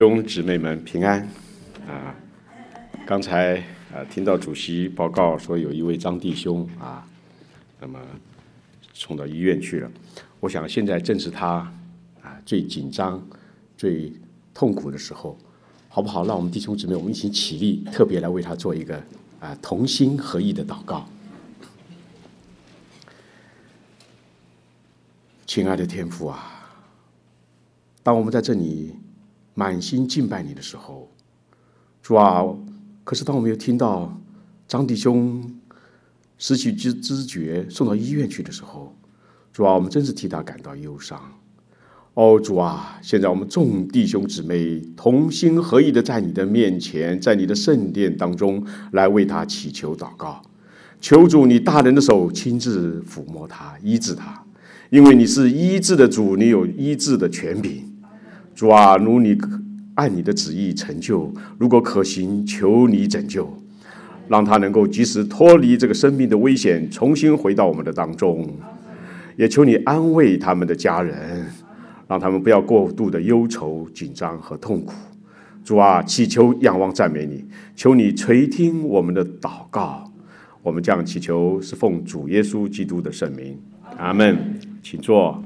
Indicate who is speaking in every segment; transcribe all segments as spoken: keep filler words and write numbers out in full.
Speaker 1: 弟兄姊妹们平安啊！刚才啊听到主席报告说有一位张弟兄啊，那么送到医院去了。我想现在正是他啊最紧张、最痛苦的时候，好不好？让我们弟兄姊妹我们一起起立，特别来为他做一个啊同心合意的祷告。亲爱的天父啊，当我们在这里满心敬拜你的时候，主啊，可是当我们又听到张弟兄失去知知觉送到医院去的时候，主啊，我们真是替他感到忧伤。哦，主啊，现在我们众弟兄姊妹同心合意的在你的面前，在你的圣殿当中来为他祈求祷告，求主你大人的手亲自抚摸他，医治他，因为你是医治的主，你有医治的权柄。主啊，如你按你的旨意成就，如果可行，求你拯救，让他能够及时脱离这个生命的危险，重新回到我们的当中。也求你安慰他们的家人，让他们不要过度的忧愁、紧张和痛苦。主啊，祈求仰望赞美你，求你垂听我们的祷告。我们这样祈求是奉主耶稣基督的圣名，阿们。请坐。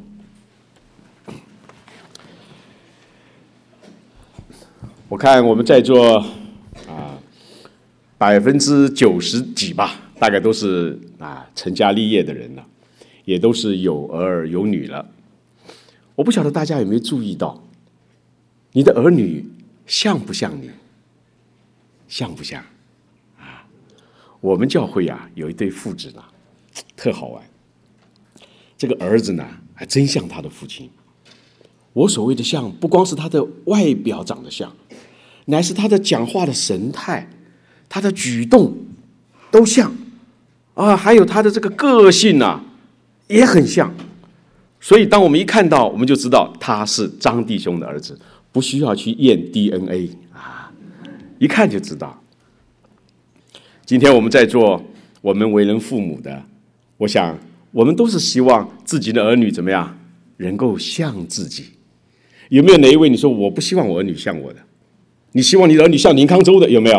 Speaker 1: 我看我们在座啊，百分之九十几吧，大概都是啊成家立业的人了，也都是有儿有女了。我不晓得大家有没有注意到，你的儿女像不像你？像不像？啊，我们教会啊有一对父子呢，特好玩。这个儿子呢，还真像他的父亲。我所谓的像，不光是他的外表长得像，乃是他的讲话的神态，他的举动都像啊，还有他的这个个性啊，也很像。所以当我们一看到，我们就知道他是张弟兄的儿子，不需要去验 D N A 啊，一看就知道。今天我们在座，我们为人父母的，我想我们都是希望自己的儿女怎么样，能够像自己。有没有哪一位你说我不希望我儿女像我的？你希望你的儿女像林康洲的，有没有？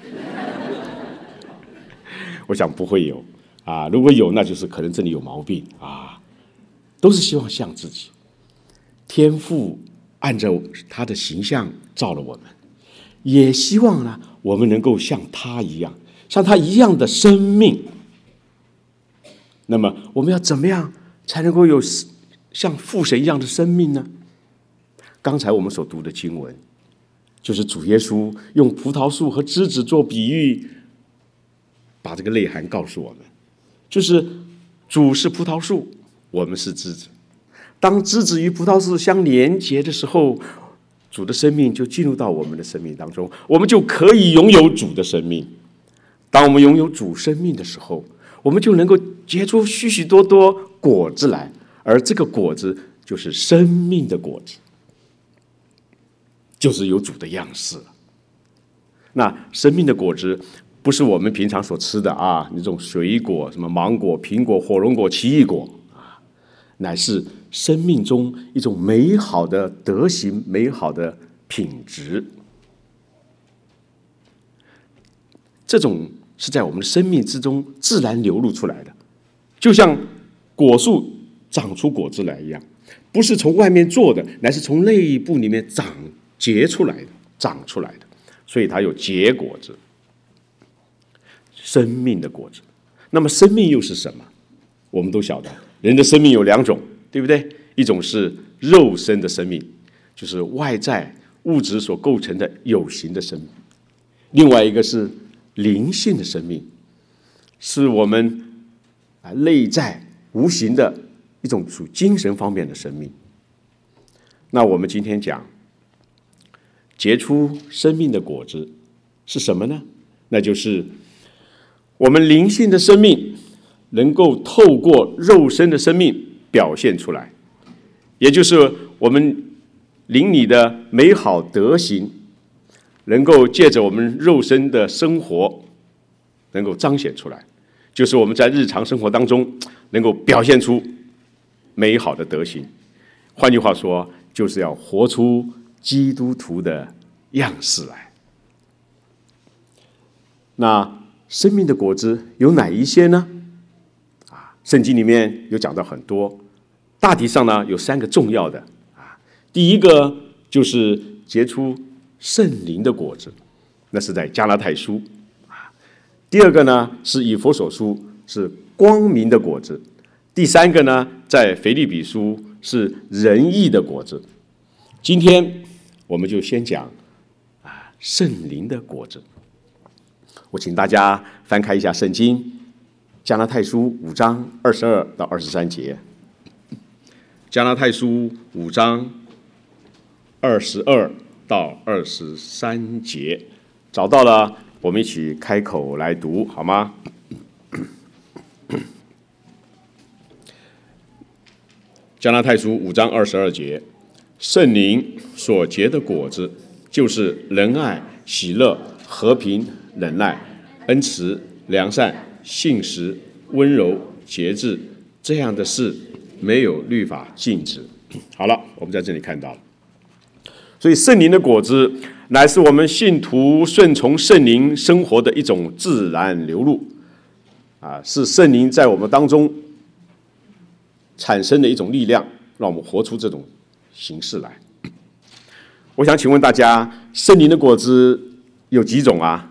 Speaker 1: 我想不会有啊，如果有，那就是可能这里有毛病啊。都是希望像自己。天父按照他的形象造了我们，也希望呢我们能够像他一样，像他一样的生命。那么我们要怎么样才能够有像父神一样的生命呢？刚才我们所读的经文，就是主耶稣用葡萄树和枝子做比喻，把这个内涵告诉我们，就是主是葡萄树，我们是枝子。当枝子与葡萄树相连结的时候，主的生命就进入到我们的生命当中，我们就可以拥有主的生命。当我们拥有主生命的时候，我们就能够结出许许多多果子来，而这个果子就是生命的果子，就是有主的样式。那生命的果子不是我们平常所吃的啊，那种水果，什么芒果、苹果、火龙果、奇异果啊，乃是生命中一种美好的德行、美好的品质。这种是在我们的生命之中自然流露出来的，就像果树长出果子来一样，不是从外面做的，乃是从内部里面长结出来的、长出来的，所以它有结果子，生命的果子。那么生命又是什么？我们都晓得，人的生命有两种，对不对？一种是肉身的生命，就是外在物质所构成的有形的生命；另外一个是灵性的生命，是我们啊内在无形的一种属精神方面的生命。那我们今天讲结出生命的果子是什么呢？那就是我们灵性的生命能够透过肉身的生命表现出来，也就是我们灵里的美好德行能够借着我们肉身的生活能够彰显出来，就是我们在日常生活当中能够表现出美好的德行。换句话说，就是要活出基督徒的样式来。那生命的果子有哪一些呢？啊，圣经里面有讲到很多，大体上呢有三个重要的啊。第一个就是结出圣灵的果子，那是在加拉太书啊。第二个呢是以弗所书，是光明的果子。第三个呢在腓立比书是仁义的果子。今天我们就先讲啊圣灵的果子。我请大家翻开一下圣经，加拉太书五章二十二到二十三节。加拉太书五章二十二到二十三节，找到了，我们一起开口来读，好吗？加拉太书五章二十二节，圣灵所结的果子，就是仁爱、喜乐、和平、忍耐、恩慈、良善、信实、温柔、节制，这样的事没有律法禁止。好了，我们在这里看到了，所以圣灵的果子乃是我们信徒顺从圣灵生活的一种自然流露，啊，是圣灵在我们当中产生的一种力量，让我们活出这种形式来。我想请问大家，圣灵的果子有几种啊？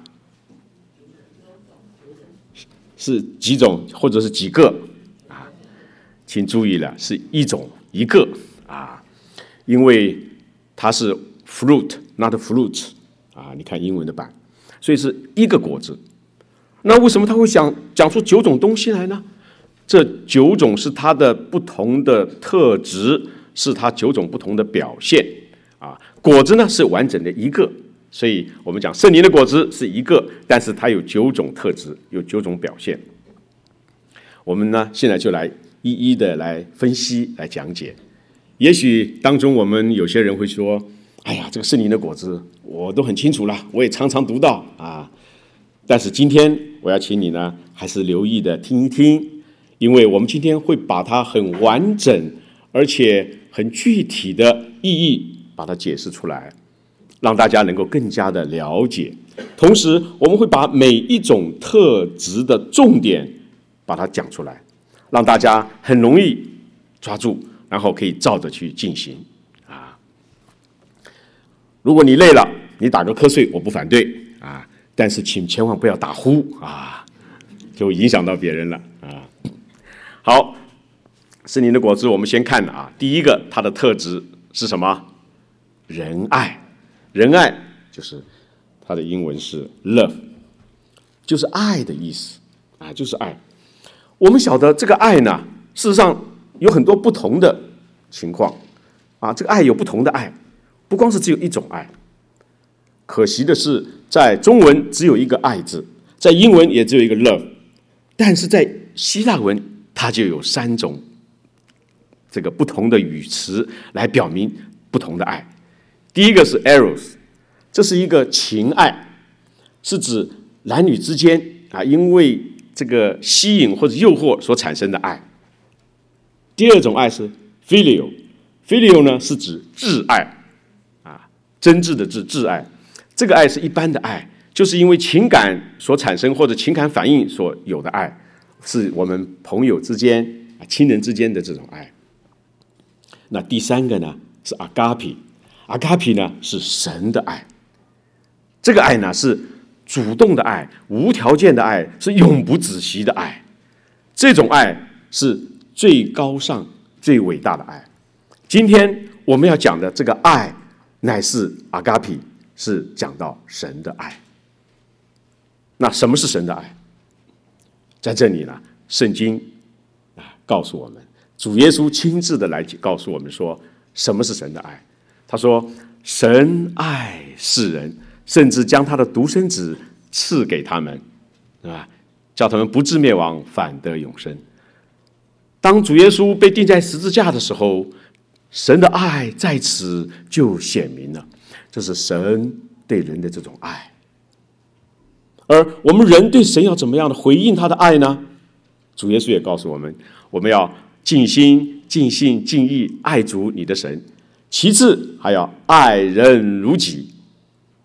Speaker 1: 是几种或者是几个啊？请注意了，是一种一个啊，因为它是 fruit not fruit 啊，你看英文的版，所以是一个果子。那为什么他会讲讲出九种东西来呢？这九种是它的不同的特质，是它九种不同的表现啊。果子呢是完整的一个。所以我们讲圣灵的果子是一个，但是它有九种特质，有九种表现。我们呢现在就来一一的来分析、来讲解。也许当中我们有些人会说：“哎呀，这个圣灵的果子我都很清楚了，我也常常读到啊。”但是今天我要请你呢，还是留意的听一听，因为我们今天会把它很完整而且很具体的意义把它解释出来。让大家能够更加的了解，同时我们会把每一种特质的重点把它讲出来，让大家很容易抓住，然后可以照着去进行啊。如果你累了，你打个瞌睡我不反对啊，但是请千万不要打呼啊，就影响到别人了啊。好，圣灵的果子我们先看啊，第一个它的特质是什么？仁爱。仁爱就是它的英文是 love， 就是爱的意思啊，就是爱。我们晓得这个爱呢，事实上有很多不同的情况啊，这个爱有不同的爱，不光是只有一种爱。可惜的是，在中文只有一个爱字，在英文也只有一个 love， 但是在希腊文它就有三种这个不同的语词来表明不同的爱。第一个是 eros， 这是一个情爱，是指男女之间啊，因为这个吸引或者诱惑所产生的爱。第二种爱是 filial， filial 呢是指挚爱啊，真挚的挚挚爱。这个爱是一般的爱，就是因为情感所产生或者情感反应所有的爱，是我们朋友之间啊、亲人之间的这种爱。那第三个呢是 agape。阿卡皮呢是神的爱，这个爱呢是主动的爱，无条件的爱，是永不止息的爱。这种爱是最高尚、最伟大的爱。今天我们要讲的这个爱，乃是阿卡皮，是讲到神的爱。那什么是神的爱？在这里呢，圣经啊告诉我们，主耶稣亲自的来告诉我们说，什么是神的爱。他说：“神爱世人，甚至将他的独生子赐给他们，对吧？叫他们不至灭亡，反得永生。”当主耶稣被钉在十字架的时候，神的爱在此就显明了，这是神对人的这种爱。而我们人对神要怎么样的回应他的爱呢？主耶稣也告诉我们，我们要尽心、尽性、尽意爱主你的神。其次还要爱人如己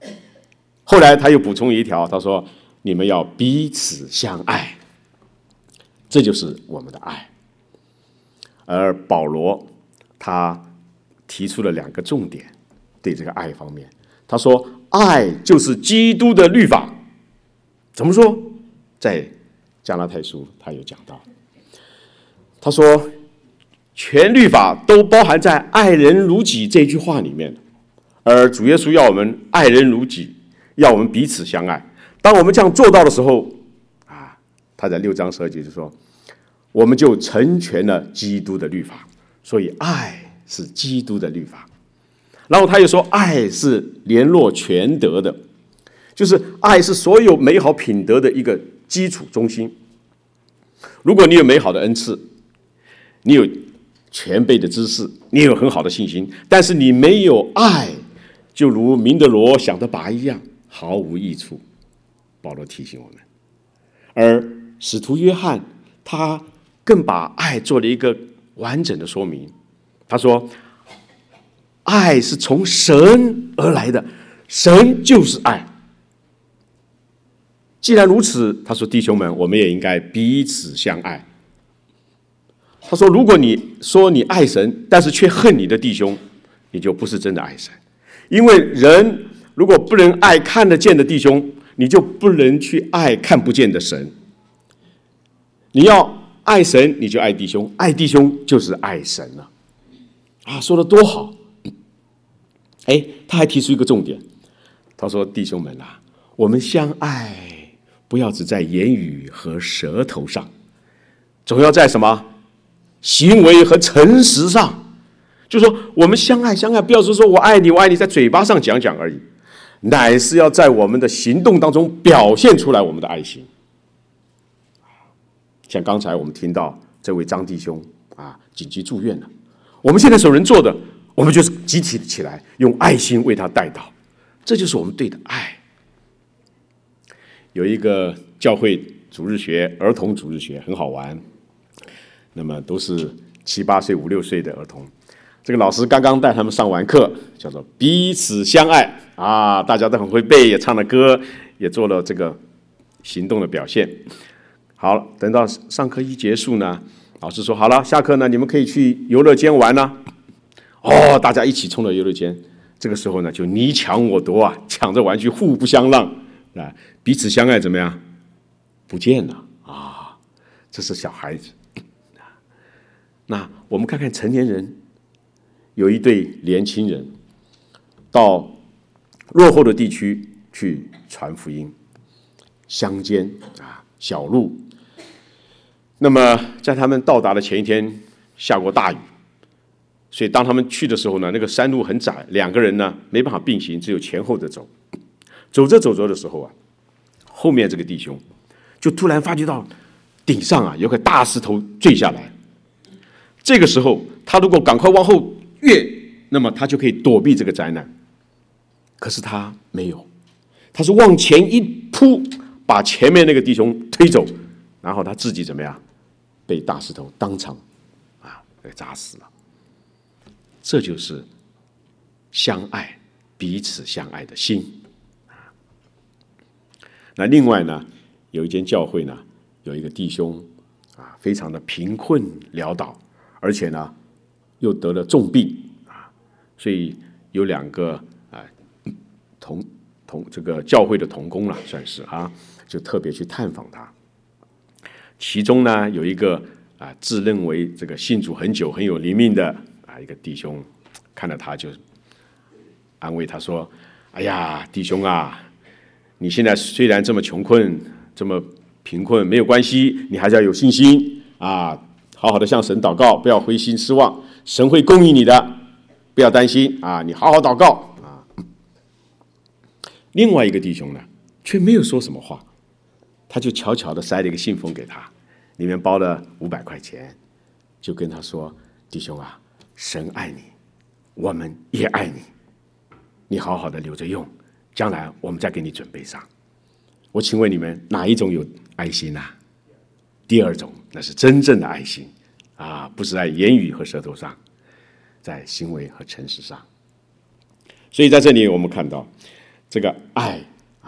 Speaker 1: 后来他又补充一条，他说：“你们要彼此相爱。”这就是我们的爱。而保罗他提出了两个重点，对这个爱方面，他说：“爱就是基督的律法。”怎么说？在加拉太书他有讲到，他说：“全律法都包含在‘爱人如己’这句话里面，而主耶稣要我们爱人如己，要我们彼此相爱。当我们这样做到的时候，啊，他在六章十二节就说，我们就成全了基督的律法。所以爱是基督的律法。然后他又说，爱是联络全德的，就是爱是所有美好品德的一个基础中心。如果你有美好的恩赐，你有全备的知识，你有很好的信心，但是你没有爱，就如明德罗想的拔一样，毫无益处。保罗提醒我们，而使徒约翰他更把爱做了一个完整的说明。他说，爱是从神而来的，神就是爱。既然如此，他说，弟兄们，我们也应该彼此相爱。他说，如果你说你爱神，但是却恨你的弟兄，你就不是真的爱神。因为人如果不能爱看得见的弟兄，你就不能去爱看不见的神。你要爱神，你就爱弟兄，爱弟兄就是爱神了。啊，说得多好！哎，他还提出一个重点，他说：“弟兄们啊，我们相爱，不要只在言语和舌头上，总要在什么？行为和诚实上。”就说我们相爱相爱，不要是说我爱你我爱你，在嘴巴上讲讲而已，乃是要在我们的行动当中表现出来我们的爱心。像刚才我们听到这位张弟兄啊，紧急住院了，我们现在所能做的，我们就是集体起来，用爱心为他代祷，这就是我们对的爱。有一个教会主日学，儿童主日学很好玩，那么都是七八岁、五六岁的儿童。这个老师刚刚带他们上完课，叫做彼此相爱啊，大家都很会背，也唱了歌，也做了这个行动的表现。好，等到上课一结束呢，老师说好了，下课呢，你们可以去游乐间玩了。哦，大家一起冲到游乐间，这个时候呢，就你抢我夺啊，抢着玩具，互不相让啊，彼此相爱怎么样？不见了啊，这是小孩子。那我们看看成年人。有一对年轻人到落后的地区去传福音，乡间啊小路。那么在他们到达的前一天下过大雨，所以当他们去的时候呢，那个山路很窄，两个人呢没办法并行，只有前后的走。走着走着的时候啊，后面这个弟兄就突然发觉到顶上啊有个大石头坠下来。这个时候他如果赶快往后越，那么他就可以躲避这个灾难。可是他没有，他是往前一扑，把前面那个弟兄推走，然后他自己怎么样？被大石头当场啊给砸死了。这就是相爱，彼此相爱的心。那另外呢，有一间教会呢，有一个弟兄啊，非常的贫困潦倒，而且呢又得了重病啊，所以有两个啊同同这个教会的同工了，算是啊，就特别去探访他。其中呢有一个啊自认为这个信主很久、很有灵命的啊一个弟兄，看到他就安慰他说：“哎呀，弟兄啊，你现在虽然这么穷困、这么贫困，没有关系，你还是要有信心啊。”好好的向神祷告，不要灰心失望，神会供应你的，不要担心啊！你好好祷告啊。另外一个弟兄呢，却没有说什么话，他就悄悄的塞了一个信封给他，里面包了五百块钱，就跟他说：“弟兄啊，神爱你，我们也爱你，你好好的留着用，将来我们再给你准备上。”我请问你们哪一种有爱心啊？第二种，那是真正的爱心啊，不是在言语和舌头上，在行为和诚实上。所以在这里我们看到这个爱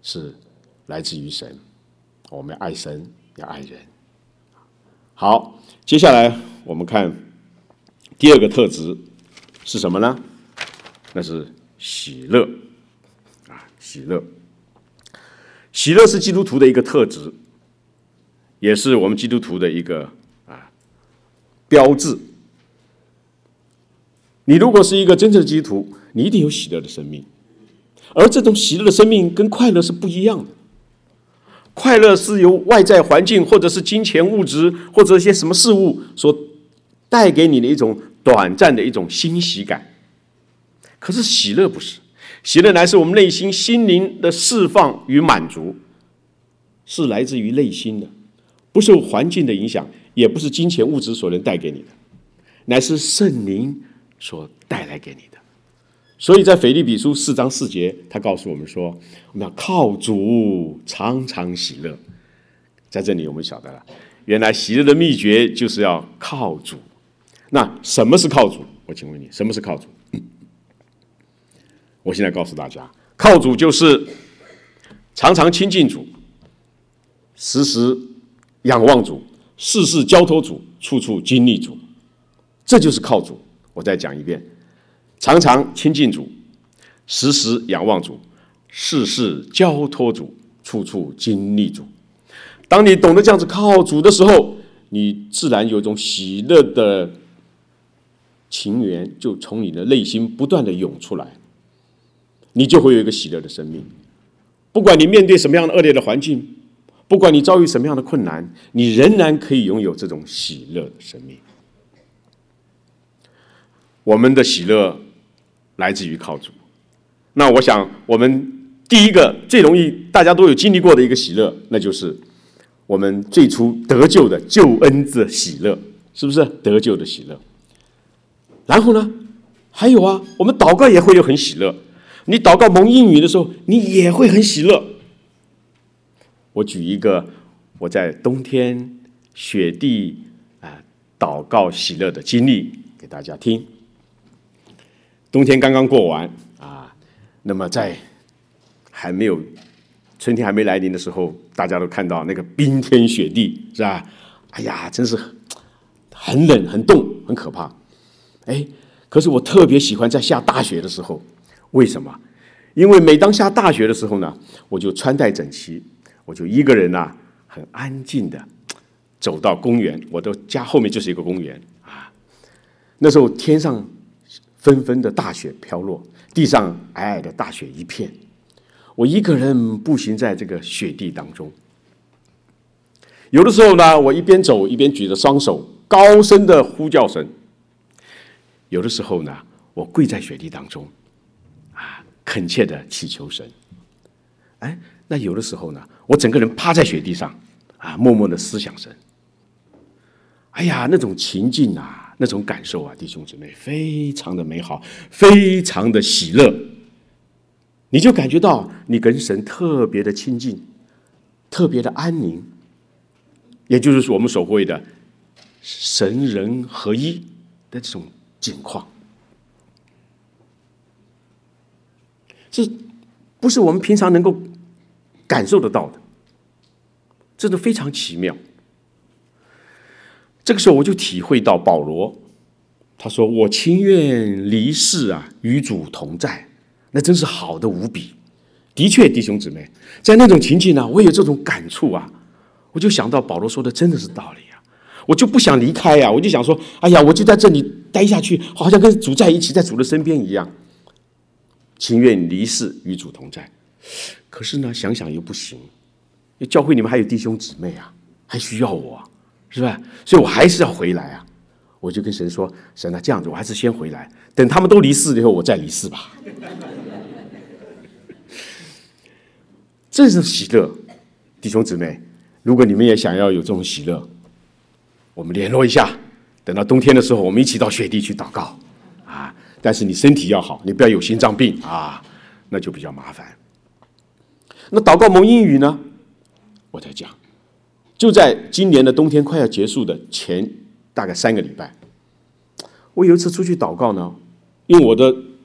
Speaker 1: 是来自于神。我们爱神，要爱人。好，接下来我们看第二个特质是什么呢？那是喜乐啊，喜乐。喜乐是基督徒的一个特质，也是我们基督徒的一个啊标志。你如果是一个真正的基督徒，你一定有喜乐的生命，而这种喜乐的生命跟快乐是不一样的。快乐是由外在环境或者是金钱物质或者一些什么事物所带给你的一种短暂的一种欣喜感，可是喜乐不是，喜乐乃是我们内心心灵的释放与满足，是来自于内心的，不受环境的影响，也不是金钱物质所能带给你的，乃是圣灵所带来给你的。所以在腓立比书四章四节，他告诉我们说，我们要靠主常常喜乐。在这里我们晓得了，原来喜乐的秘诀就是要靠主。那什么是靠主？我请问你，什么是靠主？我现在告诉大家，靠主就是常常亲近主，时时仰望主，事事交托主，处处经历主。这就是靠主。我再讲一遍，常常亲近主，时时仰望主，事事交托主，处处经历主。当你懂得这样子靠主的时候，你自然有一种喜乐的情缘就从你的内心不断的涌出来，你就会有一个喜乐的生命。不管你面对什么样的恶劣的环境，不管你遭遇什么样的困难，你仍然可以拥有这种喜乐的生命。我们的喜乐来自于靠主。那我想我们第一个最容易大家都有经历过的一个喜乐，那就是我们最初得救的救恩的喜乐，是不是得救的喜乐？然后呢，还有啊，我们祷告也会有很喜乐。你祷告蒙应允的时候，你也会很喜乐。我举一个我在冬天雪地啊祷告喜乐的经历给大家听。冬天刚刚过完啊，那么在还没有春天还没来临的时候，大家都看到那个冰天雪地，是吧？哎呀，真是很冷、很冻、很可怕。哎，可是我特别喜欢在下大雪的时候，为什么？因为每当下大雪的时候呢，我就穿戴整齐，我就一个人啊，很安静的走到公园，我的家后面就是一个公园啊。那时候天上纷纷的大雪飘落，地上皑皑的大雪一片，我一个人步行在这个雪地当中。有的时候呢，我一边走一边举着双手，高声的呼叫神；有的时候呢，我跪在雪地当中，啊，恳切的祈求神。哎，那有的时候呢，我整个人趴在雪地上，啊，默默的思想神。哎呀，那种情境啊，那种感受啊，弟兄姊妹，非常的美好，非常的喜乐。你就感觉到你跟神特别的亲近，特别的安宁，也就是我们所谓的神人合一的这种境况。这不是我们平常能够感受得到的，真的非常奇妙。这个时候我就体会到保罗，他说：“我情愿离世啊，与主同在。”那真是好的无比。的确，弟兄姊妹，在那种情境呢，我也有这种感触啊。我就想到保罗说的真的是道理啊，我就不想离开呀、啊，我就想说，哎呀，我就在这里待下去，好像跟主在一起，在主的身边一样。情愿离世与主同在。可是呢，想想又不行，因为教会里面还有弟兄姊妹啊，还需要我、啊，是吧？所以我还是要回来啊。我就跟神说，神啊，这样子我还是先回来，等他们都离世了以后，我再离世吧。这是喜乐，弟兄姊妹，如果你们也想要有这种喜乐，我们联络一下，等到冬天的时候，我们一起到雪地去祷告啊。但是你身体要好，你不要有心脏病啊，那就比较麻烦。那祷告蒙应允呢？我在讲，就在今年的冬天快要结束的前大概三个礼拜，我有一次出去祷告呢，因为我的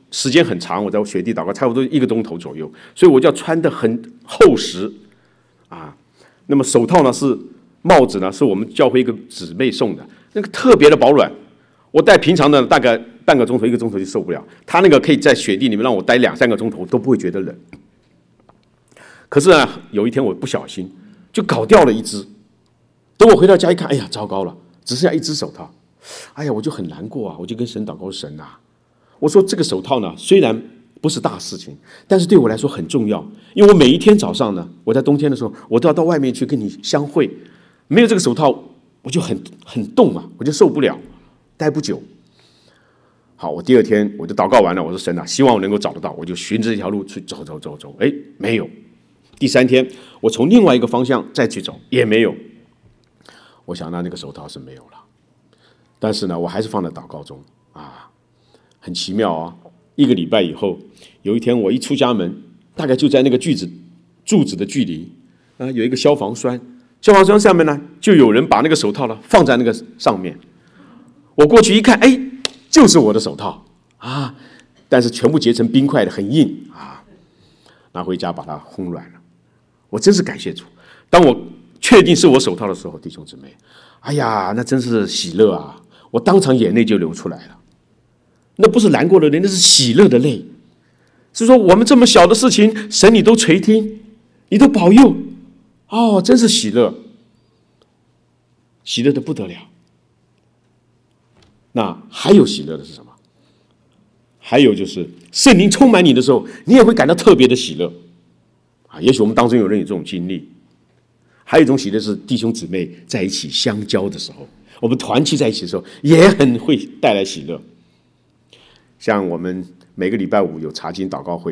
Speaker 1: 时间很长，我在雪地祷告差不多一个钟头左右，所以我就要穿得很厚实啊。那么手套呢是帽子呢，是我们教会一个姊妹送的，那个特别的保暖。我戴平常的大概半个钟头、一个钟头就受不了，他那个可以在雪地里面让我待两三个钟头都不会觉得冷。可是呢，有一天我不小心就搞掉了一只。等我回到家一看，哎呀，糟糕了，只剩下一只手套。哎呀，我就很难过啊，我就跟神祷告，神啊，我说这个手套呢，虽然不是大事情，但是对我来说很重要，因为我每一天早上呢，我在冬天的时候，我都要到外面去跟你相会，没有这个手套，我就很很冻啊，我就受不了。待不久，好，我第二天我就祷告完了，我说神啊，希望我能够找得到，我就循着这条路去走走走走，哎，没有。第三天，我从另外一个方向再去走，也没有。我想那那个手套是没有了，但是呢，我还是放在祷告中啊，很奇妙啊。一个礼拜以后，有一天我一出家门，大概就在那个锯子柱子的距离啊，有一个消防栓，消防栓上面呢，就有人把那个手套呢放在那个上面。我过去一看，哎，就是我的手套啊，但是全部结成冰块的，很硬啊。拿回家把它烘软了，我真是感谢主。当我确定是我手套的时候，弟兄姊妹，哎呀，那真是喜乐啊！我当场眼泪就流出来了。那不是难过的泪，那是喜乐的泪。是说我们这么小的事情，神你都垂听，你都保佑，哦，真是喜乐，喜乐的不得了。那还有喜乐的是什么？还有就是圣灵充满你的时候，你也会感到特别的喜乐啊！也许我们当中有人有这种经历。还有一种喜乐是弟兄姊妹在一起相交的时候，我们团契在一起的时候，也很会带来喜乐。像我们每个礼拜五有查经祷告会，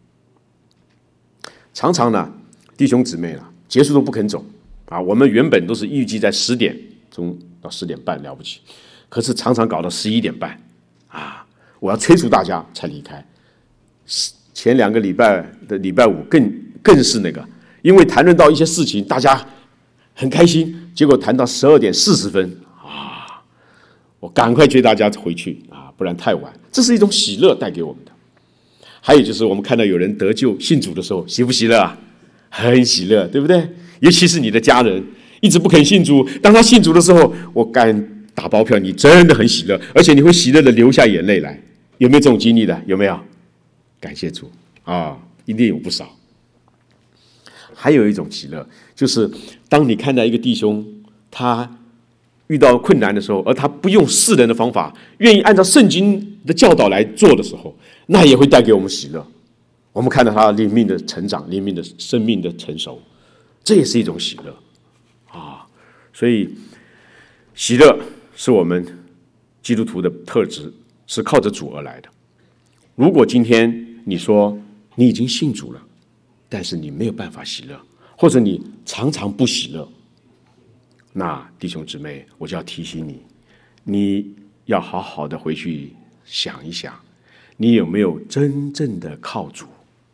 Speaker 1: 常常呢，弟兄姊妹呢结束都不肯走啊。我们原本都是预计在十点钟到十点半了不起。可是常常搞到十一点半，啊！我要催促大家才离开。前两个礼拜的礼拜五更更是那个，因为谈论到一些事情，大家很开心，结果谈到十二点四十分，啊！我赶快接大家回去啊，不然太晚。这是一种喜乐带给我们的。还有就是我们看到有人得救信主的时候，喜不喜乐啊？很喜乐，对不对？尤其是你的家人一直不肯信主，当他信主的时候，我敢打包票，你真的很喜乐，而且你会喜乐的流下眼泪来。有没有这种经历的？有没有？感谢主啊，一定有不少。还有一种喜乐，就是当你看到一个弟兄他遇到困难的时候，而他不用世人的方法，愿意按照圣经的教导来做的时候，那也会带给我们喜乐。我们看到他灵命的成长，灵命的生命的成熟，这也是一种喜乐啊。所以喜乐是我们基督徒的特质，是靠着主而来的。如果今天你说你已经信主了，但是你没有办法喜乐，或者你常常不喜乐，那弟兄姊妹，我就要提醒你，你要好好的回去想一想，你有没有真正的靠主？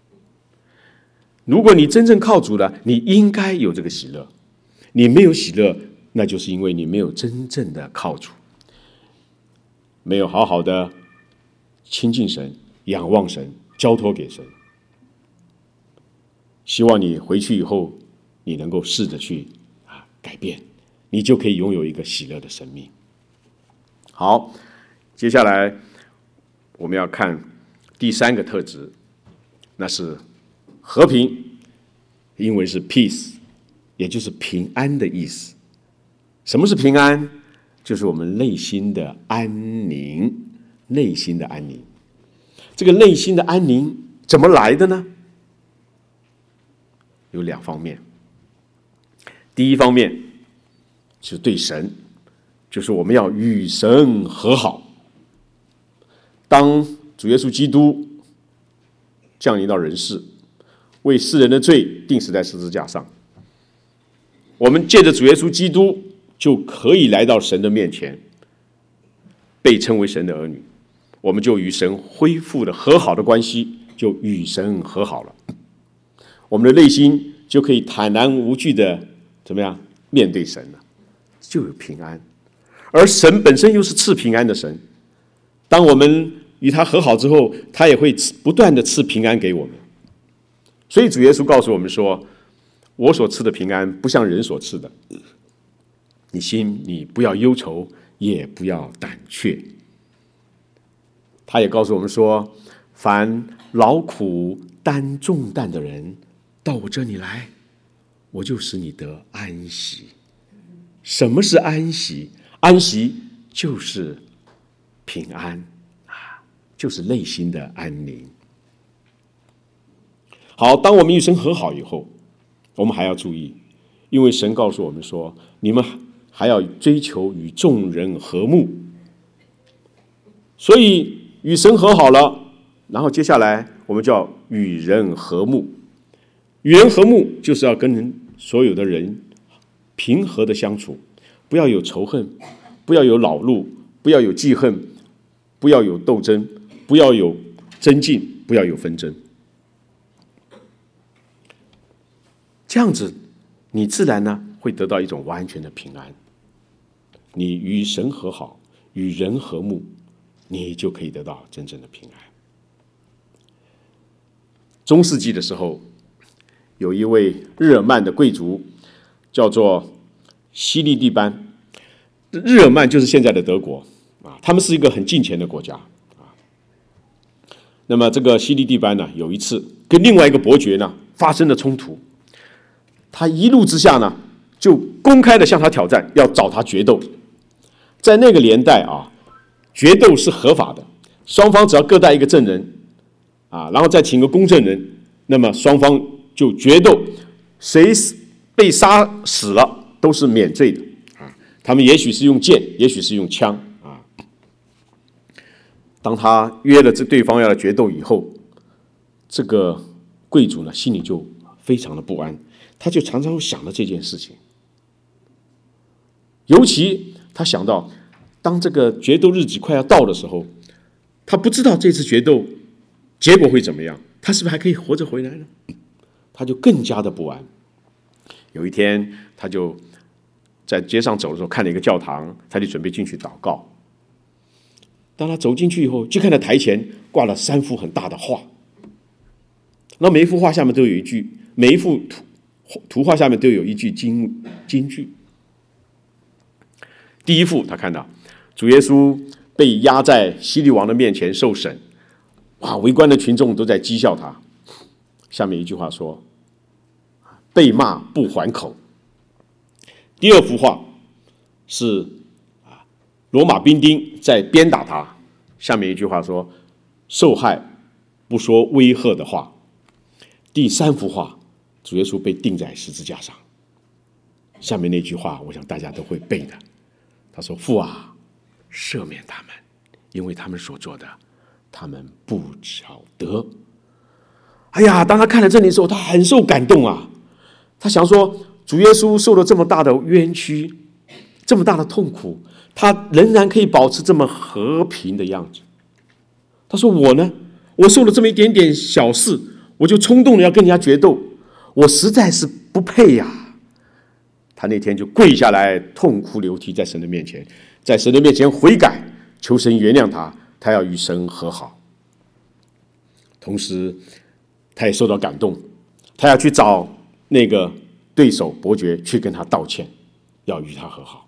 Speaker 1: 如果你真正靠主了，你应该有这个喜乐。你没有喜乐，那就是因为你没有真正的靠主，没有好好的亲近神、仰望神、交托给神。希望你回去以后，你能够试着去啊改变，你就可以拥有一个喜乐的生命。好，接下来我们要看第三个特质，那是和平，英文是 peace， 也就是平安的意思。什么是平安？就是我们内心的安宁，内心的安宁。这个内心的安宁怎么来的呢？有两方面。第一方面是对神，就是我们要与神和好。当主耶稣基督降临到人世，为世人的罪钉死在十字架上，我们借着主耶稣基督就可以来到神的面前，被称为神的儿女，我们就与神恢复了和好的关系，就与神和好了。我们的内心就可以坦然无惧的怎么样面对神了，就有平安。而神本身又是赐平安的神，当我们与他和好之后，他也会不断的赐平安给我们。所以主耶稣告诉我们说，我所赐的平安不像人所赐的，你心里不要忧愁，也不要胆怯。他也告诉我们说，凡劳苦担重担的人到我这里来，我就使你得安息。什么是安息？安息就是平安啊，就是内心的安宁。好，当我们与神和好以后，我们还要注意，因为神告诉我们说，你们还要追求与众人和睦。所以与神和好了，然后接下来我们就要与人和睦。与人和睦就是要跟人所有的人平和的相处，不要有仇恨，不要有恼怒，不要有记恨，不要有斗争，不要有争竞，不要有纷争。这样子你自然呢会得到一种完全的平安。你与神和好，与人和睦，你就可以得到真正的平安。中世纪的时候，有一位日耳曼的贵族叫做西利蒂班。日耳曼就是现在的德国啊，他们是一个很敬虔的国家啊。那么这个西利蒂班呢，有一次跟另外一个伯爵呢发生了冲突，他一怒之下呢，就公开的向他挑战，要找他决斗。在那个年代啊，决斗是合法的，双方只要各带一个证人啊，然后再请个公证人，那么双方就决斗，谁被杀死了都是免罪的啊。他们也许是用剑，也许是用枪啊。当他约了这对方要来决斗以后，这个贵族呢心里就非常的不安，他就常常想到这件事情。尤其他想到，当这个决斗日子快要到的时候，他不知道这次决斗结果会怎么样，他是不是还可以活着回来呢？他就更加的不安。有一天，他就在街上走的时候，看了一个教堂，他就准备进去祷告。当他走进去以后，就看到台前挂了三幅很大的画，那每一幅画下面都有一句，每一幅图图画下面都有一句金金句。第一幅，他看到主耶稣被压在希律王的面前受审，哇，围观的群众都在讥笑他。下面一句话说：“被骂不还口。”第二幅画是啊，罗马兵丁在鞭打他，下面一句话说：“受害不说威吓的话。”第三幅画，主耶稣被钉在十字架上，下面那句话，我想大家都会背的。他说：“父啊，赦免他们，因为他们所做的，他们不晓得。”哎呀，当他看了这里的时候，他很受感动啊。他想说，主耶稣受了这么大的冤屈，这么大的痛苦，他仍然可以保持这么和平的样子。他说：“我呢，我受了这么一点点小事，我就冲动了要跟人家决斗，我实在是不配呀。”他那天就跪下来痛哭流涕，在神的面前，在神的面前悔改，求神原谅他，他要与神和好。同时他也受到感动，他要去找那个对手伯爵去跟他道歉，要与他和好。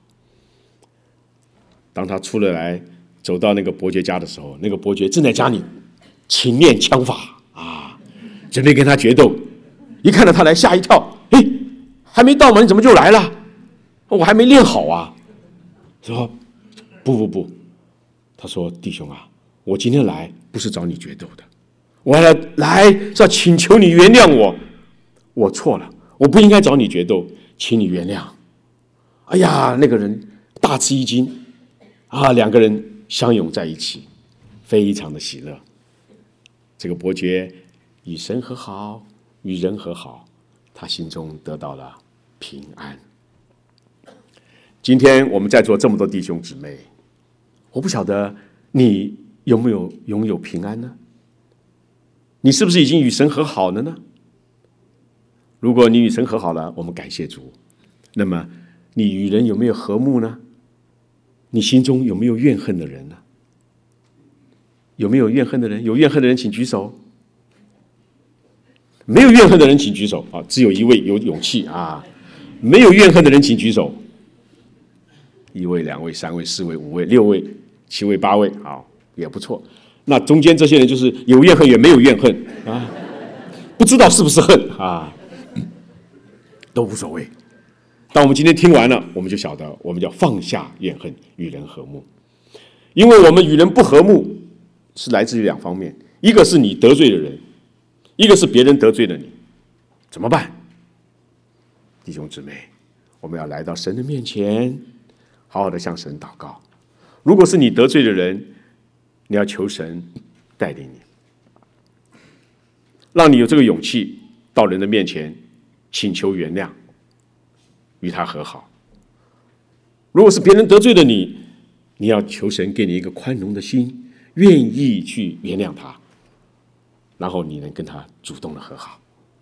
Speaker 1: 当他出了来走到那个伯爵家的时候，那个伯爵正在家里勤练枪法啊，准备跟他决斗。一看到他来，吓一跳，嘿，还没到吗？你怎么就来了？我还没练好啊。说不不不，他说：“弟兄啊，我今天来不是找你决斗的，我来来是要请求你原谅我，我错了，我不应该找你决斗，请你原谅。”哎呀，那个人大吃一惊啊，两个人相拥在一起，非常的喜乐。这个伯爵与神和好，与人和好，他心中得到了平安。今天我们在座这么多弟兄姊妹，我不晓得你有没有拥有平安呢？你是不是已经与神和好了呢？如果你与神和好了，我们感谢主。那么你与人有没有和睦呢？你心中有没有怨恨的人呢？ 有没有怨恨的人？有怨恨的人请举手。没有怨恨的人请举手啊！只有一位有勇气啊！没有怨恨的人请举手。一位、两位、三位、四位、五位、六位、七位、八位，好，也不错。那中间这些人就是有怨恨也没有怨恨啊，不知道是不是恨啊，都无所谓。当我们今天听完了，我们就晓得我们要放下怨恨，与人和睦。因为我们与人不和睦是来自于两方面，一个是你得罪了人，一个是别人得罪了你，怎么办？弟兄姊妹，我们要来到神的面前，好好的向神祷告。如果是你得罪的人，你要求神带领你，让你有这个勇气到人的面前请求原谅，与他和好。如果是别人得罪了你，你要求神给你一个宽容的心，愿意去原谅他，然后你能跟他主动的和好。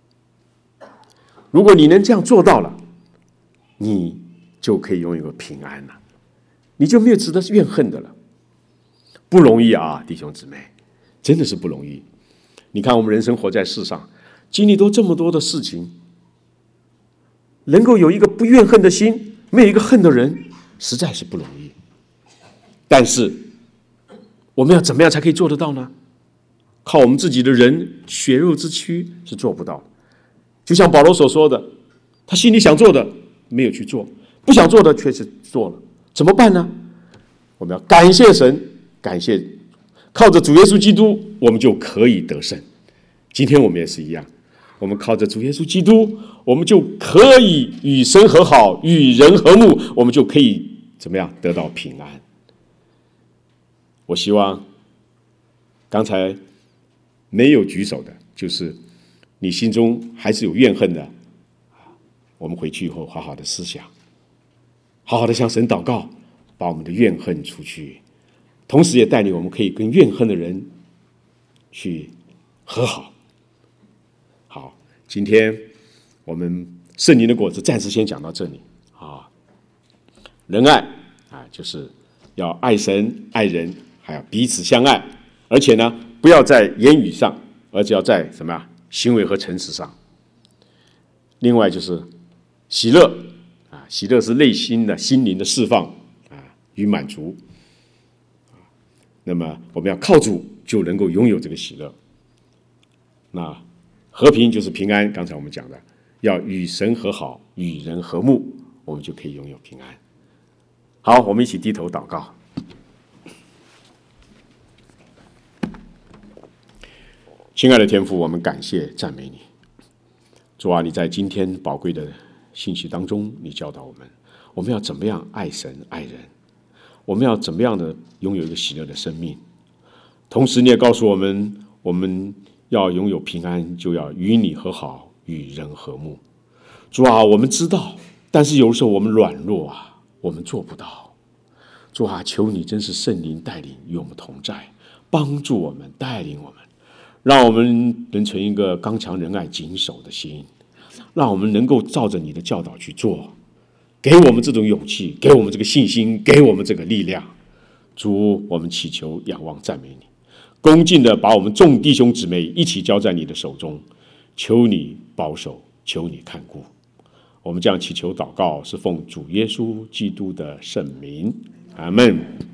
Speaker 1: 如果你能这样做到了，你就可以拥有平安了，你就没有值得怨恨的了。不容易啊，弟兄姊妹，真的是不容易。你看我们人生活在世上，经历多这么多的事情，能够有一个不怨恨的心，没有一个恨的人，实在是不容易。但是我们要怎么样才可以做得到呢？靠我们自己的人血肉之躯是做不到。就像保罗所说的，他心里想做的没有去做，不想做的却是做了，怎么办呢？我们要感谢神，感谢靠着主耶稣基督，我们就可以得胜。今天我们也是一样，我们靠着主耶稣基督，我们就可以与神和好，与人和睦，我们就可以怎么样得到平安。我希望刚才没有举手的，就是你心中还是有怨恨的，我们回去以后好好的思想，好好的向神祷告，把我们的怨恨除去，同时也带领我们可以跟怨恨的人去和好。好，今天我们圣灵的果子暂时先讲到这里啊。仁爱啊，就是要爱神爱人，还要彼此相爱，而且呢，不要在言语上，而且要在什么呀？行为和诚实上。另外就是喜乐啊，喜乐是内心的心灵的释放啊与满足。那么我们要靠主就能够拥有这个喜乐。那和平就是平安，刚才我们讲的，要与神和好，与人和睦，我们就可以拥有平安。好，我们一起低头祷告。亲爱的天父，我们感谢赞美你。主啊，你在今天宝贵的信息当中，你教导我们，我们要怎么样爱神爱人，我们要怎么样的拥有一个喜乐的生命。同时你也告诉我们，我们要拥有平安，就要与你和好，与人和睦。主啊，我们知道，但是有时候我们软弱啊，我们做不到。主啊，求你真是圣灵带领，与我们同在，帮助我们，带领我们，让我们能存一个刚强仁爱谨守的心，让我们能够照着你的教导去做，给我们这种勇气，给我们这个信心，给我们这个力量。主，我们祈求仰望赞美你，恭敬的把我们众弟兄姊妹一起交在你的手中，求你保守，求你看顾。我们这样祈求祷告，是奉主耶稣基督的圣名，阿们。